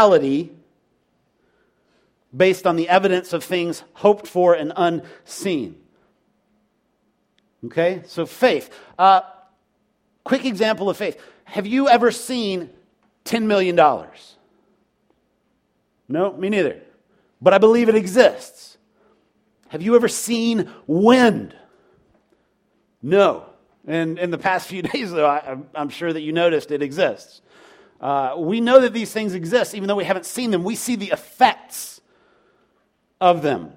reality based on the evidence of things hoped for and unseen. Okay, so faith. Quick example of faith. Have you ever seen $10 million? No, me neither. But I believe it exists. Have you ever seen wind? No. And in the past few days, though, I'm sure that you noticed it exists. We know that these things exist, even though we haven't seen them. We see the effects of them.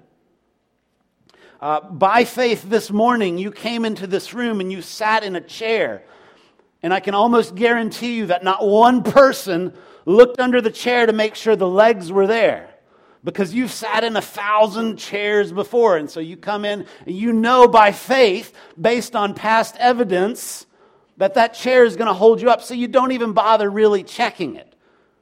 By faith this morning, you came into this room and you sat in a chair. And I can almost guarantee you that not one person looked under the chair to make sure the legs were there. Because you've sat in 1,000 chairs before. And so you come in and you know by faith, based on past evidence, that chair is going to hold you up. So you don't even bother really checking it.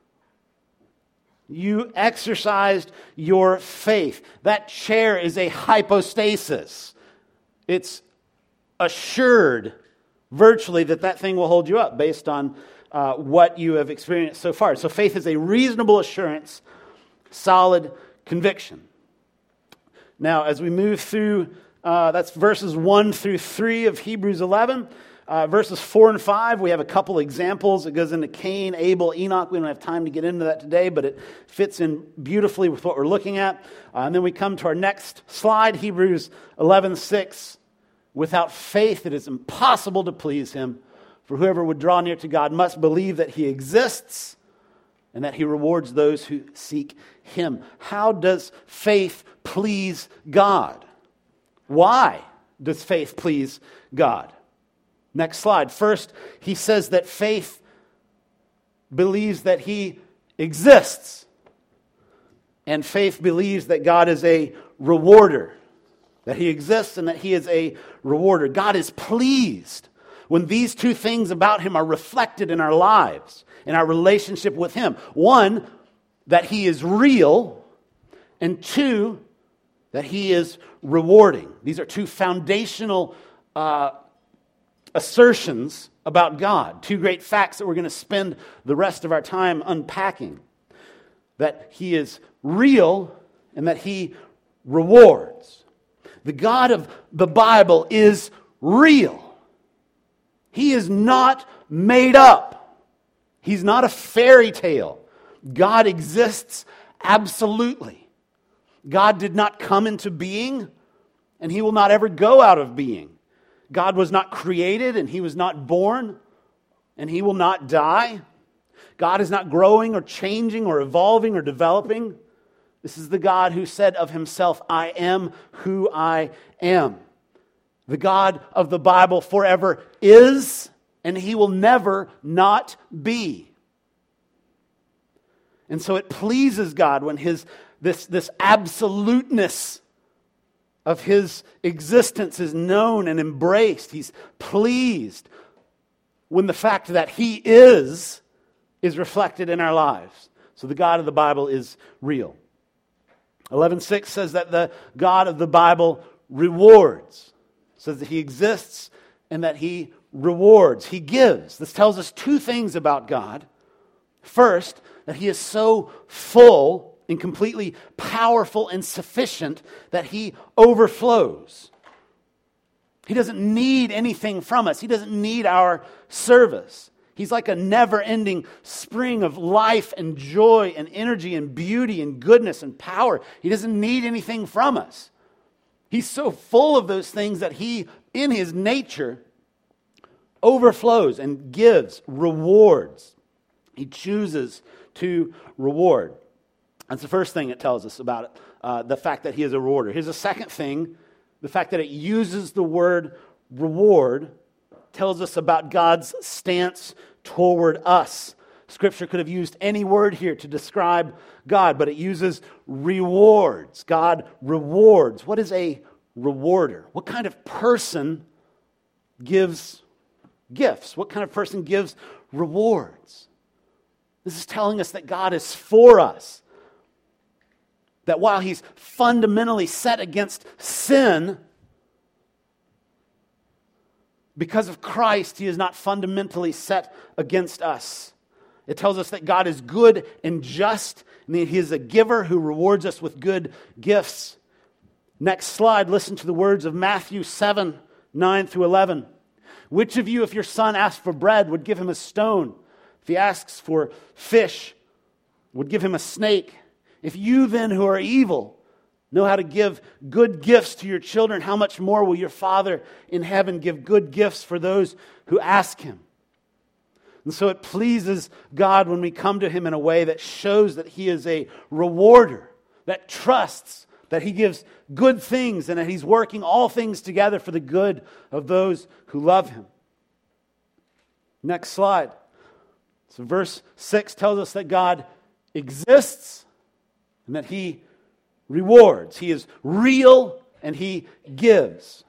You exercised your faith. That chair is a hypostasis. It's assured virtually that thing will hold you up based on what you have experienced so far. So faith is a reasonable assurance, solid conviction. Now, as we move through, that's verses 1 through 3 of Hebrews 11. Verses 4 and 5, we have a couple examples. It goes into Cain, Abel, Enoch. We don't have time to get into that today, but it fits in beautifully with what we're looking at. And then we come to our next slide, Hebrews 11:6. Without faith, it is impossible to please him. For whoever would draw near to God must believe that he exists and that he rewards those who seek him. How does faith please God? Why does faith please God? Next slide. First, he says that faith believes that he exists. And faith believes that God is a rewarder. That he exists and that he is a rewarder. God is pleased when these two things about him are reflected in our lives, in our relationship with him. One, that he is real. And two, that he is rewarding. These are two foundational assertions about God. Two great facts that we're going to spend the rest of our time unpacking. That he is real and that he rewards. The God of the Bible is real. He is not made up. He's not a fairy tale. God exists absolutely. God did not come into being, and he will not ever go out of being. God was not created, and he was not born, and he will not die. God is not growing or changing or evolving or developing. This is the God who said of himself, I am who I am. The God of the Bible forever is, and he will never not be. And so it pleases God when this absoluteness of his existence is known and embraced. He's pleased when the fact that he is reflected in our lives. So the God of the Bible is real. 11:6 says that the God of the Bible rewards. It says that he exists and that he rewards. He gives. This tells us two things about God. First, that he is so full and completely powerful and sufficient that he overflows. He doesn't need anything from us. He doesn't need our service. He's like a never-ending spring of life and joy and energy and beauty and goodness and power. He doesn't need anything from us. He's so full of those things that he, in his nature, overflows and gives, rewards. He chooses to reward. That's the first thing it tells us about the fact that he is a rewarder. Here's the second thing. The fact that it uses the word reward tells us about God's stance toward us. Scripture could have used any word here to describe God, but it uses rewards. God rewards. What is a rewarder? What kind of person gives gifts? What kind of person gives rewards? This is telling us that God is for us. That while he's fundamentally set against sin, because of Christ, he is not fundamentally set against us. It tells us that God is good and just, and that He is a giver who rewards us with good gifts. Next slide, listen to the words of Matthew 7, 9 through 11. Which of you, if your son asks for bread, would give him a stone? If he asks for fish, would give him a snake? If you then, who are evil, know how to give good gifts to your children, how much more will your Father in heaven give good gifts for those who ask Him? And so it pleases God when we come to Him in a way that shows that He is a rewarder, that trusts, that He gives good things, and that He's working all things together for the good of those who love Him. Next slide. So verse 6 tells us that God exists and that He rewards. He is real and He gives.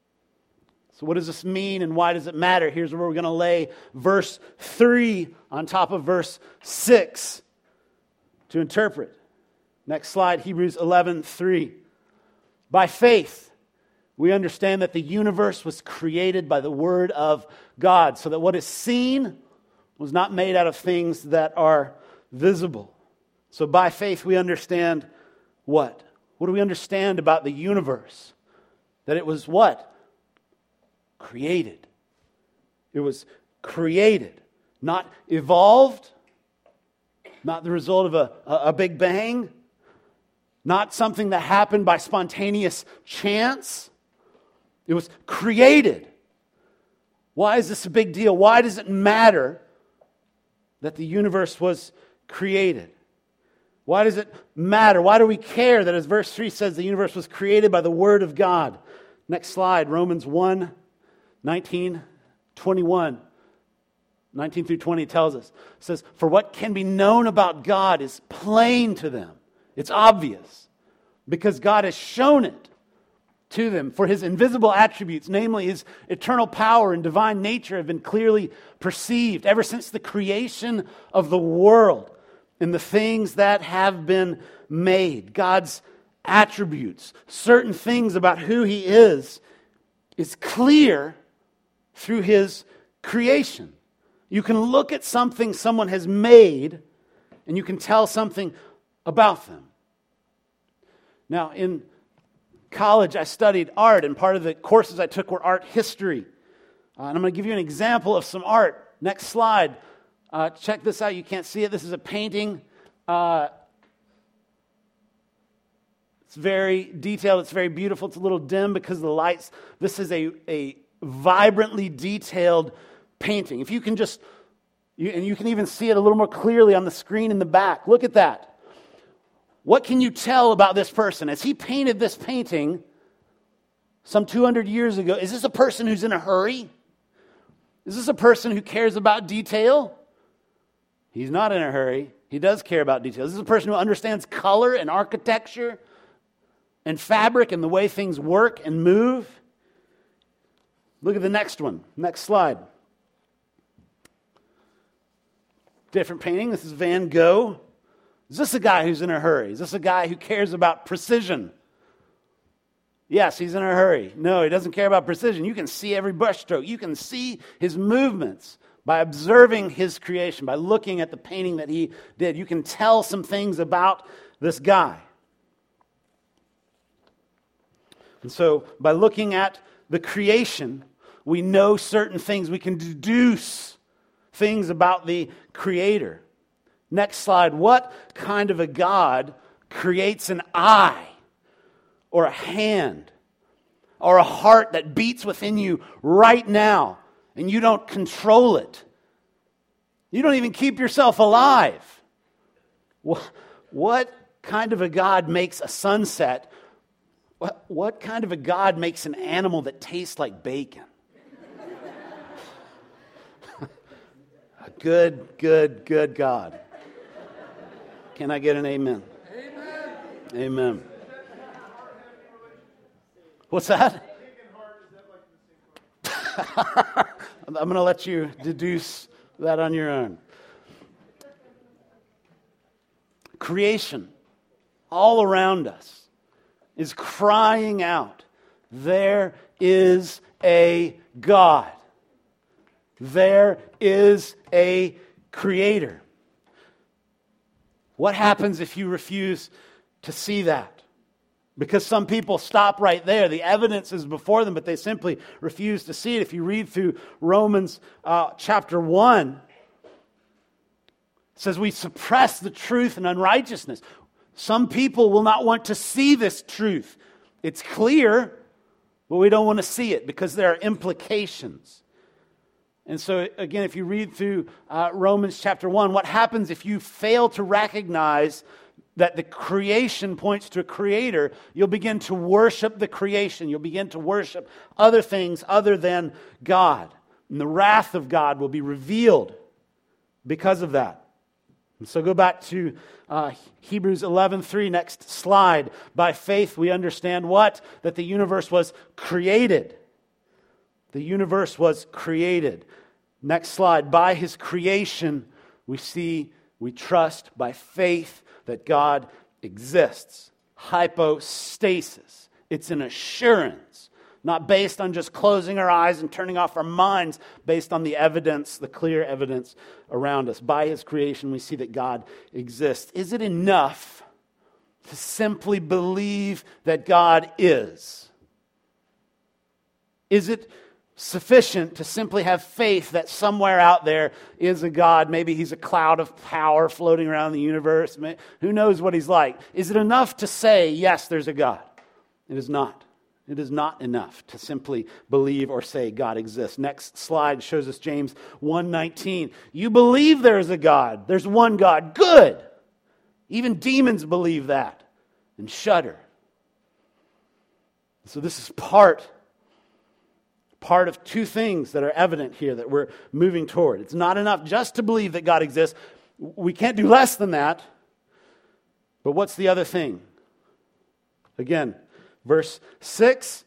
So what does this mean and why does it matter? Here's where we're going to lay verse 3 on top of verse 6 to interpret. Next slide, Hebrews 11:3. By faith, we understand that the universe was created by the word of God, so that what is seen was not made out of things that are visible. So by faith, we understand what? What do we understand about the universe? That it was what? Created. It was created, not evolved, not the result of a big bang, not something that happened by spontaneous chance. It was created. Why is this a big deal? Why does it matter that the universe was created? Why does it matter? Why do we care that, as verse 3 says, the universe was created by the Word of God? Next slide, Romans 1, 19, 21. 19 through 20 tells us, it says, for what can be known about God is plain to them. It's obvious because God has shown it to them. For His invisible attributes, namely His eternal power and divine nature, have been clearly perceived ever since the creation of the world and the things that have been made. God's attributes, certain things about who He is clear through His creation. You can look at something someone has made and you can tell something about them. Now, in college, I studied art, and part of the courses I took were art history. And I'm going to give you an example of some art. Next slide. Check this out. You can't see it. This is a painting. It's very detailed. It's very beautiful. It's a little dim because of the lights. This is a vibrantly detailed painting. If you can just, and you can even see it a little more clearly on the screen in the back. Look at that. What can you tell about this person? As he painted this painting some 200 years ago, is this a person who's in a hurry? Is this a person who cares about detail? He's not in a hurry. He does care about detail. This is a person who understands color and architecture and fabric and the way things work and move. Look at the next one. Next slide. Different painting. This is Van Gogh. Is this a guy who's in a hurry? Is this a guy who cares about precision? Yes, he's in a hurry. No, he doesn't care about precision. You can see every brushstroke. You can see his movements by observing his creation, by looking at the painting that he did. You can tell some things about this guy. And so, by looking at the creation, we know certain things. We can deduce things about the Creator. Next slide. What kind of a God creates an eye or a hand or a heart that beats within you right now and you don't control it? You don't even keep yourself alive. What kind of a God makes a sunset? What kind of a God makes an animal that tastes like bacon? A good God. Can I get an amen? Amen. Amen. What's that? I'm going to let you deduce that on your own. Creation, all around us, is crying out, there is a God. There is a creator. What happens if you refuse to see that? Because some people stop right there. The evidence is before them, but they simply refuse to see it. If you read through Romans chapter 1, it says we suppress the truth and unrighteousness. Some people will not want to see this truth. It's clear, but we don't want to see it because there are implications. And so, again, if you read through Romans chapter 1, what happens if you fail to recognize that the creation points to a creator? You'll begin to worship the creation. You'll begin to worship other things other than God. And the wrath of God will be revealed because of that. And so go back to Hebrews 11:3, next slide. By faith we understand what? That the universe was created. The universe was created. Next slide. By His creation we trust by faith that God exists. Hypostasis. It's an assurance, not based on just closing our eyes and turning off our minds, based on the evidence, the clear evidence around us. By His creation, we see that God exists. Is it enough to simply believe that God is? Is it sufficient to simply have faith that somewhere out there is a God? Maybe He's a cloud of power floating around the universe. Who knows what He's like? Is it enough to say, yes, there's a God? It is not. It is not enough to simply believe or say God exists. Next slide shows us James 1:19. You believe there is a God. There's one God. Good. Even demons believe that and shudder. So this is part of two things that are evident here that we're moving toward. It's not enough just to believe that God exists. We can't do less than that. But what's the other thing? Again, verse 6,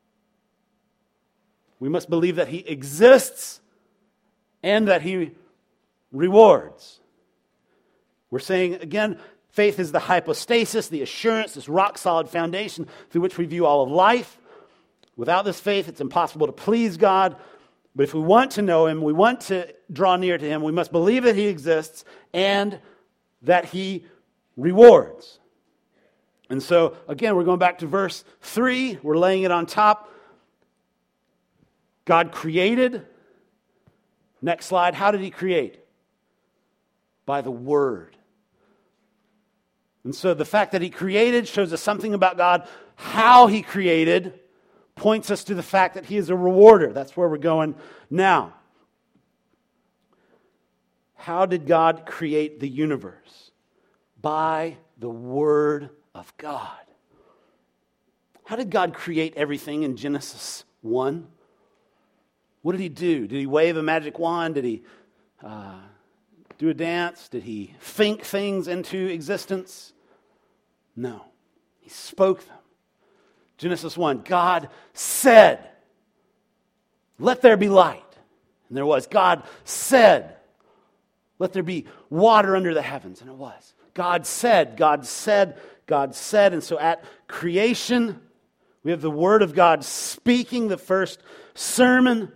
we must believe that He exists and that He rewards. We're saying, again, faith is the hypostasis, the assurance, this rock-solid foundation through which we view all of life. Without this faith, it's impossible to please God. But if we want to know Him, we want to draw near to Him, we must believe that He exists and that He rewards. And so, again, we're going back to verse 3. We're laying it on top. God created. Next slide. How did He create? By the Word. And so the fact that He created shows us something about God. How He created points us to the fact that He is a rewarder. That's where we're going now. How did God create the universe? By the Word of God. How did God create everything in Genesis 1? What did He do? Did He wave a magic wand? Did He do a dance? Did He think things into existence? No. He spoke them. Genesis 1, God said, let there be light. And there was. God said, let there be water under the heavens. And it was. God said, God said, God said. And so at creation, we have the Word of God speaking the first sermon,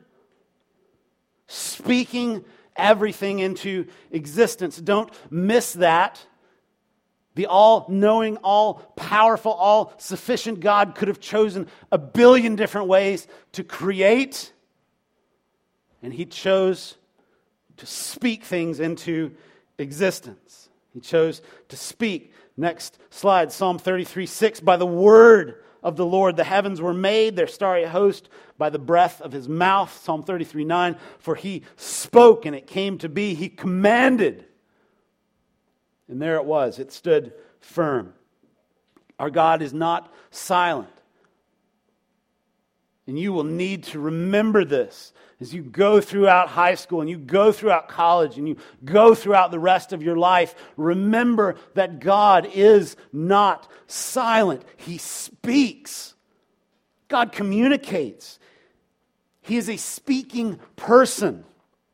speaking everything into existence. Don't miss that. The all-knowing, all-powerful, all-sufficient God could have chosen a billion different ways to create, and He chose to speak things into existence. He chose to speak. Next slide, Psalm 33:6. By the word of the Lord the heavens were made, their starry host by the breath of His mouth. Psalm 33:9. For He spoke and it came to be. He commanded. And there it was. It stood firm. Our God is not silent. And you will need to remember this as you go throughout high school and you go throughout college and you go throughout the rest of your life. Remember that God is not silent. He speaks. God communicates. He is a speaking person.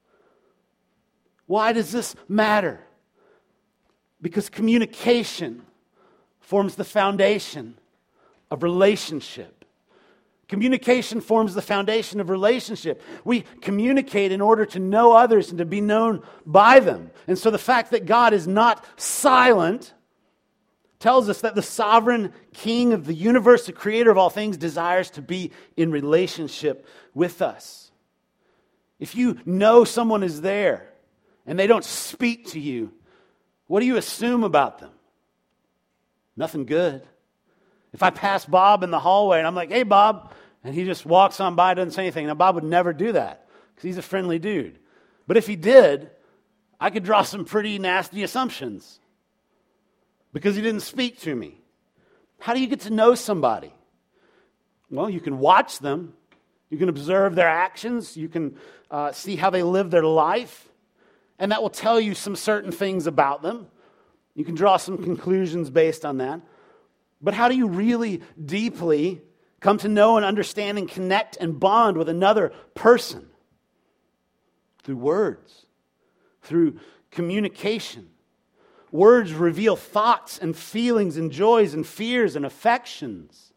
Why does this matter? Because communication forms the foundation of relationship. Communication forms the foundation of relationship. We communicate in order to know others and to be known by them. And so the fact that God is not silent tells us that the sovereign king of the universe, the creator of all things, desires to be in relationship with us. If you know someone is there and they don't speak to you, what do you assume about them? Nothing good. If I pass Bob in the hallway and I'm like, "Hey, Bob," and he just walks on by, doesn't say anything, now Bob would never do that because he's a friendly dude. But if he did, I could draw some pretty nasty assumptions because he didn't speak to me. How do you get to know somebody? Well, you can watch them. You can observe their actions. You can see how they live their life. And that will tell you some certain things about them. You can draw some conclusions based on that. But how do you really deeply come to know and understand and connect and bond with another person? Through words, through communication. Words reveal thoughts and feelings and joys and fears and affections.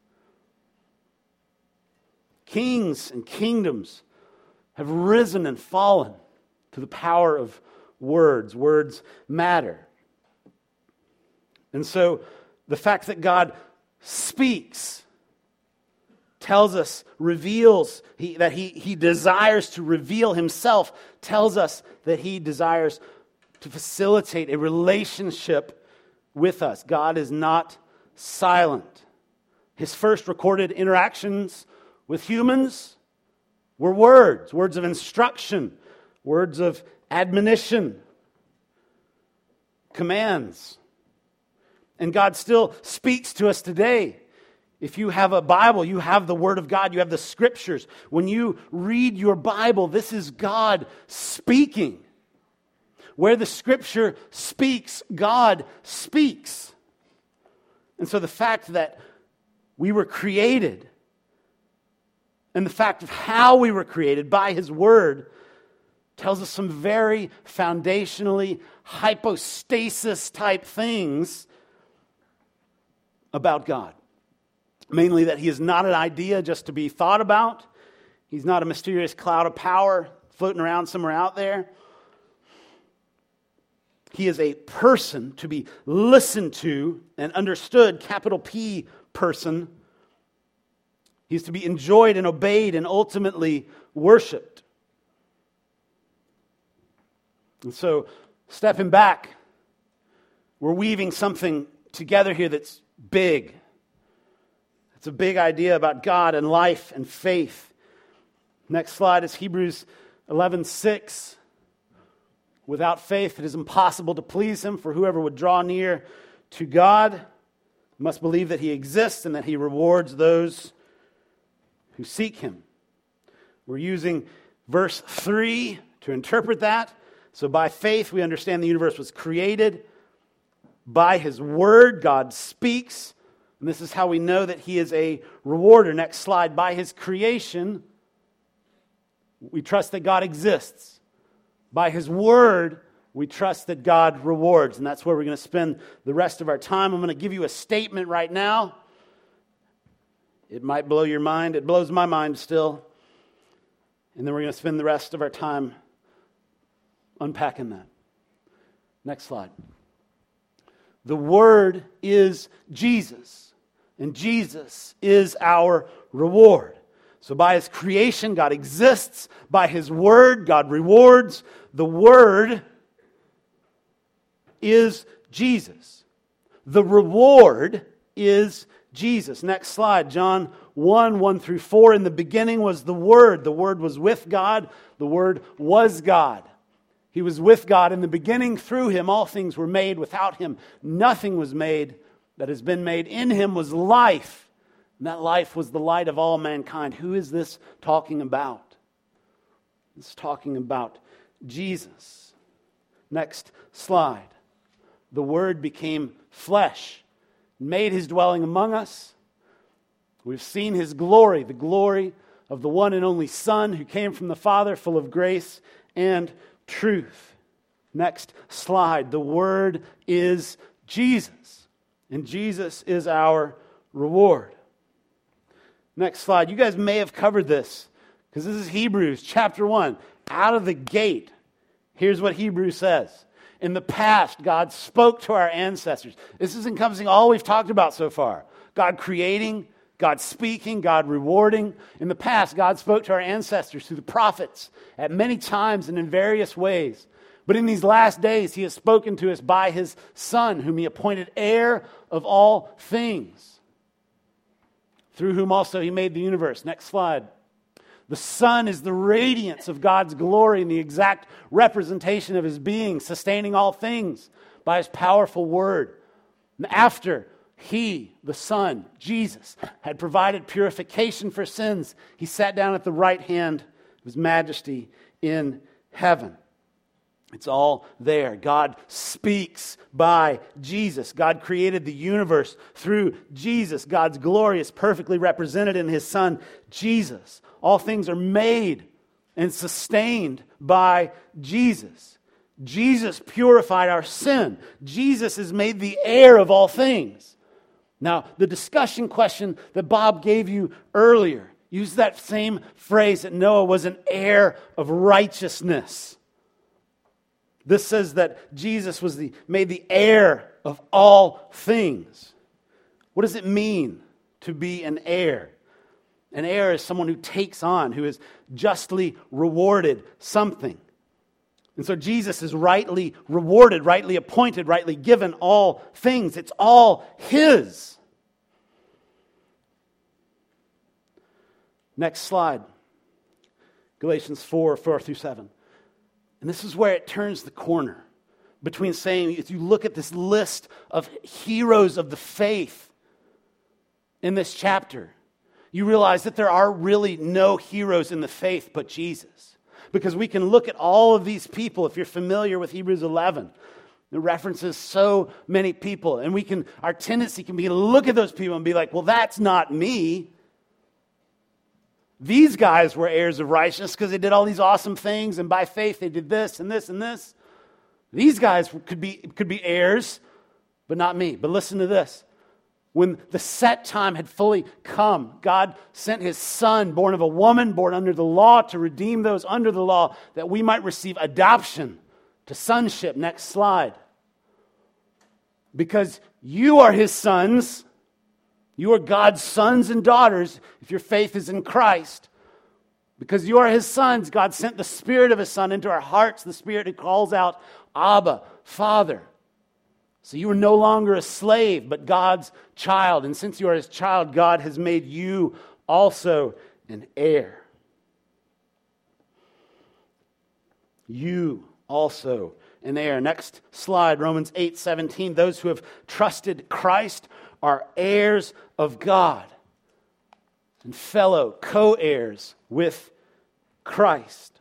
Kings and kingdoms have risen and fallen to the power of words. Words matter. And so the fact that God speaks tells us, reveals, that he desires to reveal himself, tells us that he desires to facilitate a relationship with us. God is not silent. His first recorded interactions with humans were words, words of instruction, words of admonition, commands. And God still speaks to us today. If you have a Bible, you have the Word of God, you have the Scriptures. When you read your Bible, this is God speaking. Where the Scripture speaks, God speaks. And so the fact that we were created, and the fact of how we were created by His Word, tells us some very foundationally hypostasis type things about God. Mainly that He is not an idea just to be thought about. He's not a mysterious cloud of power floating around somewhere out there. He is a person to be listened to and understood, capital P person. He's to be enjoyed and obeyed and ultimately worshiped. And so, stepping back, we're weaving something together here that's big. It's a big idea about God and life and faith. Next slide is Hebrews 11:6. Without faith, it is impossible to please Him, for whoever would draw near to God must believe that He exists and that He rewards those who seek Him. We're using verse 3 to interpret that. So by faith, we understand the universe was created. By His Word, God speaks. And this is how we know that He is a rewarder. Next slide. By His creation, we trust that God exists. By His Word, we trust that God rewards. And that's where we're going to spend the rest of our time. I'm going to give you a statement right now. It might blow your mind. It blows my mind still. And then we're going to spend the rest of our time unpacking that. Next slide. The Word is Jesus, and Jesus is our reward. So by His creation, God exists. By His Word, God rewards. The Word is Jesus. The reward is Jesus. Next slide, John 1:1-4. In the beginning was the Word. The Word was with God. The Word was God. He was with God in the beginning. Through Him all things were made. Without Him nothing was made that has been made. In Him was life, and that life was the light of all mankind. Who is this talking about? It's talking about Jesus. Next slide. The Word became flesh, made His dwelling among us. We've seen His glory, the glory of the one and only Son who came from the Father, full of grace and truth. Next slide. The Word is Jesus, and Jesus is our reward. Next slide. You guys may have covered this because this is Hebrews chapter 1. Out of the gate, here's what Hebrews says. In the past, God spoke to our ancestors. This is encompassing all we've talked about so far. God creating, God speaking, God rewarding. In the past, God spoke to our ancestors through the prophets at many times and in various ways. But in these last days, he has spoken to us by his Son, whom he appointed heir of all things, through whom also he made the universe. Next slide. The Son is the radiance of God's glory and the exact representation of his being, sustaining all things by his powerful word. And after he, the Son, Jesus, had provided purification for sins, he sat down at the right hand of his majesty in heaven. It's all there. God speaks by Jesus. God created the universe through Jesus. God's glory is perfectly represented in his Son, Jesus. All things are made and sustained by Jesus. Jesus purified our sin. Jesus is made the heir of all things. Now, the discussion question that Bob gave you earlier used that same phrase that Noah was an heir of righteousness. This says that Jesus was made the heir of all things. What does it mean to be an heir? An heir is someone who takes on, who is justly rewarded something. And so Jesus is rightly rewarded, rightly appointed, rightly given all things. It's all his. Next slide. Galatians 4:4-7. And this is where it turns the corner between saying, if you look at this list of heroes of the faith in this chapter, you realize that there are really no heroes in the faith but Jesus. Because we can look at all of these people, if you're familiar with Hebrews 11, it references so many people. And our tendency can be to look at those people and be like, well, that's not me. These guys were heirs of righteousness because they did all these awesome things, and by faith they did this and this and this. These guys could be heirs, but not me. But listen to this. When the set time had fully come, God sent his Son, born of a woman, born under the law, to redeem those under the law, that we might receive adoption to sonship. Next slide. Because you are his sons. You are God's sons and daughters if your faith is in Christ. Because you are his sons, God sent the Spirit of his Son into our hearts, the Spirit who calls out, Abba, Father. So you are no longer a slave, but God's child. And since you are his child, God has made you also an heir. You also an heir. Next slide, Romans 8:17. Those who have trusted Christ are heirs of God and fellow co-heirs with Christ.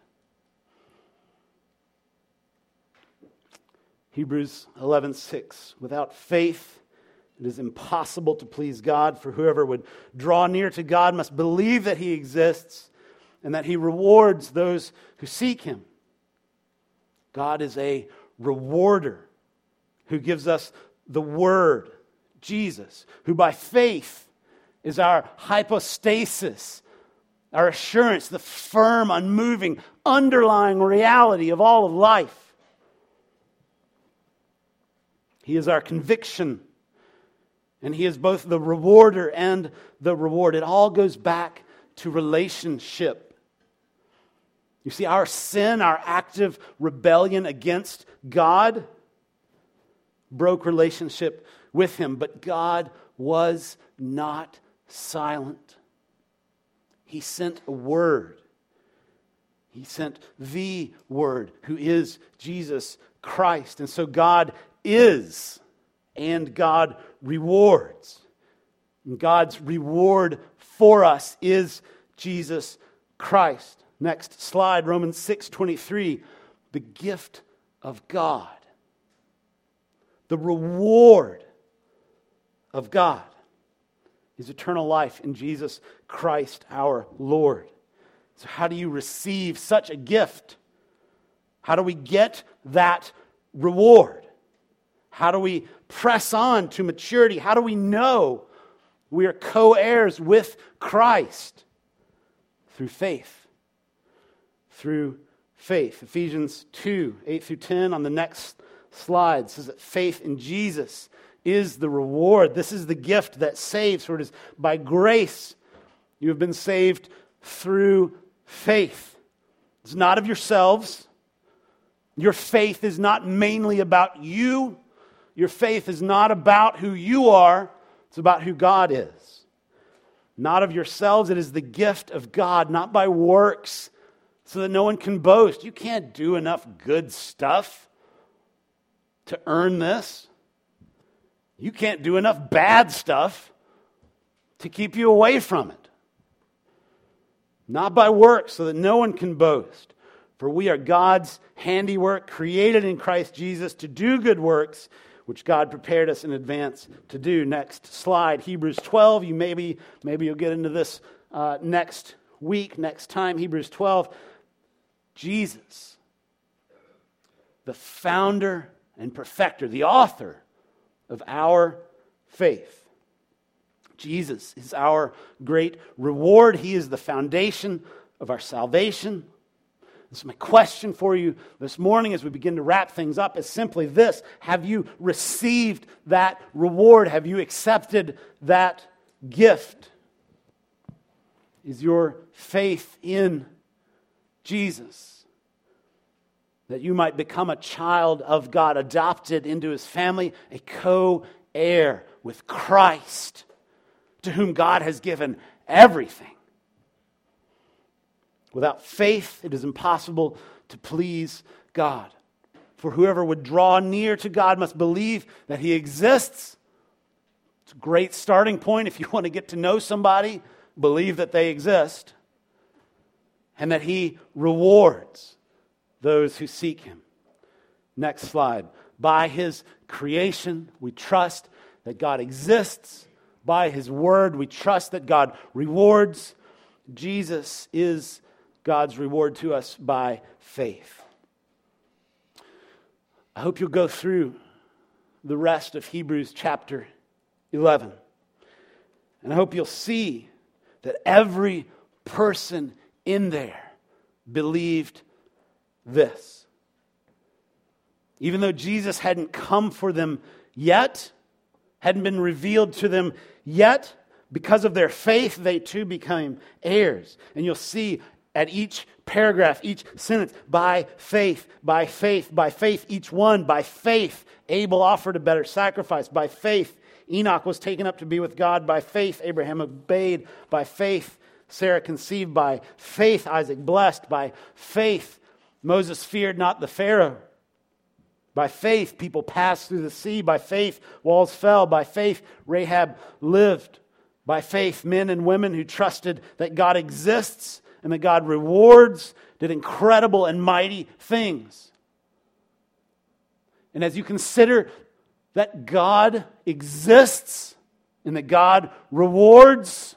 Hebrews 11:6. Without faith, it is impossible to please God, for whoever would draw near to God must believe that he exists and that he rewards those who seek him. God is a rewarder who gives us the Word, Jesus, who by faith is our hypostasis, our assurance, the firm, unmoving, underlying reality of all of life. He is our conviction, and he is both the rewarder and the reward. It all goes back to relationship. You see, our sin, our active rebellion against God, broke relationship with him. But God was not silent. He sent a word. He sent the Word, who is Jesus Christ. And so God is, and God rewards. And God's reward for us is Jesus Christ. Next slide, Romans 6:23. The gift of God. The reward of God is eternal life in Jesus Christ our Lord. So how do you receive such a gift? How do we get that reward? How do we press on to maturity? How do we know We are co-heirs with Christ through faith. Through faith. Ephesians 2, 8 through 10 on the next slide says that faith in Jesus is the reward. This is the gift that saves, for it is by grace you have been saved through faith. It's not of yourselves. Your faith is not mainly about you. Your faith is not about who you are. It's about who God is. Not of yourselves. It is the gift of God, not by works, so that no one can boast. You can't do enough good stuff to earn this. You can't do enough bad stuff to keep you away from it. Not by works, so that no one can boast. For we are God's handiwork, created in Christ Jesus to do good works, which God prepared us in advance to do. Next slide, Hebrews 12. Maybe you'll get into this next week, next time. Hebrews 12. Jesus, the founder and perfecter, the author of our faith. Jesus is our great reward. He is the foundation of our salvation. So my question for you this morning as we begin to wrap things up is simply this. Have you received that reward? Have you accepted that gift? Is your faith in Jesus that you might become a child of God, adopted into His family, a co-heir with Christ, to whom God has given everything? Without faith, it is impossible to please God. For whoever would draw near to God must believe that He exists. It's a great starting point if you want to get to know somebody. Believe that they exist. And that He rewards those who seek Him. Next slide. By His creation, we trust that God exists. By His word, we trust that God rewards. Jesus is God's reward to us by faith. I hope you'll go through the rest of Hebrews chapter 11. And I hope you'll see that every person in there believed this. Even though Jesus hadn't come for them yet, hadn't been revealed to them yet, because of their faith, they too became heirs. And you'll see at each paragraph, each sentence, by faith, by faith, by faith, each one, by faith, Abel offered a better sacrifice. By faith, Enoch was taken up to be with God. By faith, Abraham obeyed. By faith, Sarah conceived. By faith, Isaac blessed. By faith, Moses feared not the Pharaoh. By faith, people passed through the sea. By faith, walls fell. By faith, Rahab lived. By faith, men and women who trusted that God exists and that God rewards did incredible and mighty things. And as you consider that God exists and that God rewards,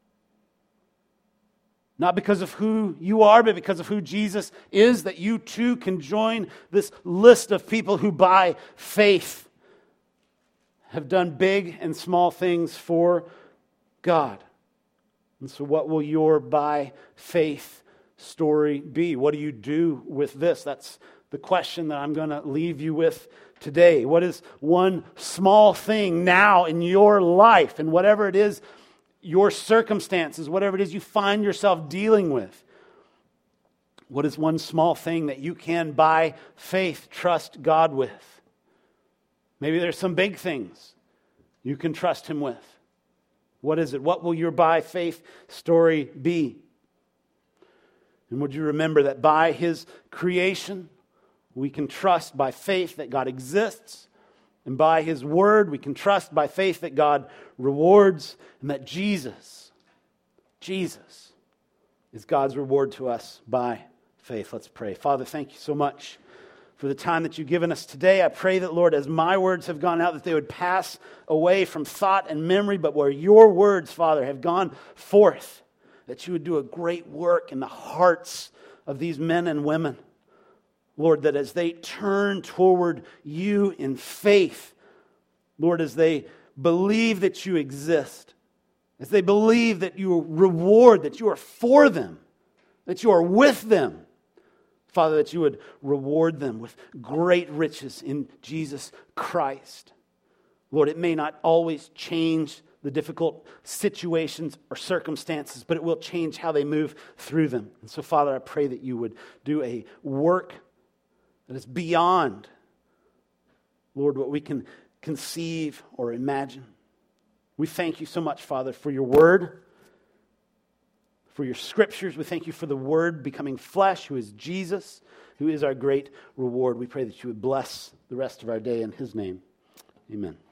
not because of who you are, but because of who Jesus is, that you too can join this list of people who by faith have done big and small things for God. And so what will your by faith story be? What do you do with this? That's the question that I'm going to leave you with today. What is one small thing now in your life, and whatever it is, your circumstances, whatever it is you find yourself dealing with, what is one small thing that you can by faith trust God with? Maybe there's some big things you can trust Him with. What is it? What will your by faith story be? And would you remember that by His creation, we can trust by faith that God exists. And by His word, we can trust by faith that God rewards. And that Jesus is God's reward to us by faith. Let's pray. Father, thank you so much for the time that you've given us today. I pray that, Lord, as my words have gone out, that they would pass away from thought and memory, but where your words, Father, have gone forth, that you would do a great work in the hearts of these men and women. Lord, that as they turn toward you in faith, Lord, as they believe that you exist, as they believe that you reward, that you are for them, that you are with them, Father, that you would reward them with great riches in Jesus Christ. Lord, it may not always change the difficult situations or circumstances, but it will change how they move through them. And so, Father, I pray that you would do a work that is beyond, Lord, what we can conceive or imagine. We thank you so much, Father, for your word, for your scriptures. We thank you for the word becoming flesh, who is Jesus, who is our great reward. We pray that you would bless the rest of our day in his name. Amen.